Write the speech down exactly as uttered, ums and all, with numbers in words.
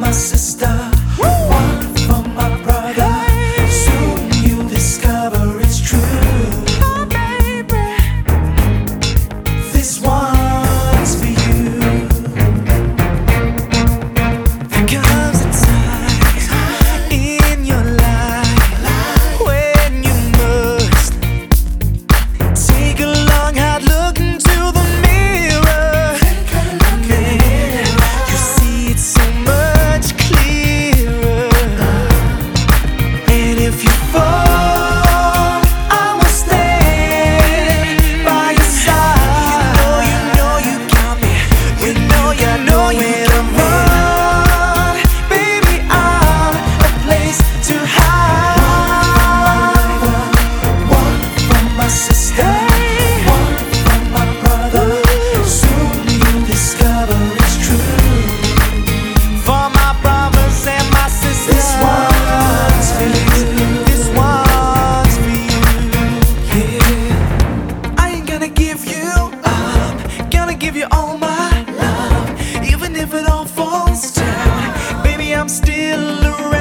my sister, one for my brother. Soon you'll discover it's true. Oh, baby, This one's for you. there comes a time in your life when you must take a long hard look into the mirror. Man, you see it so much clearer. And if you fall, I will stand by your side. You know, you know you got me. You know, you know where to run. Baby, I'm a place to hide. One for my sister, one for my brother. Soon you'll discover it's true. For my brothers and my sisters, This one's for you. This one's for you. Yeah. I ain't gonna give you up, gonna give you all my love. Even if it all falls down, baby, I'm still around.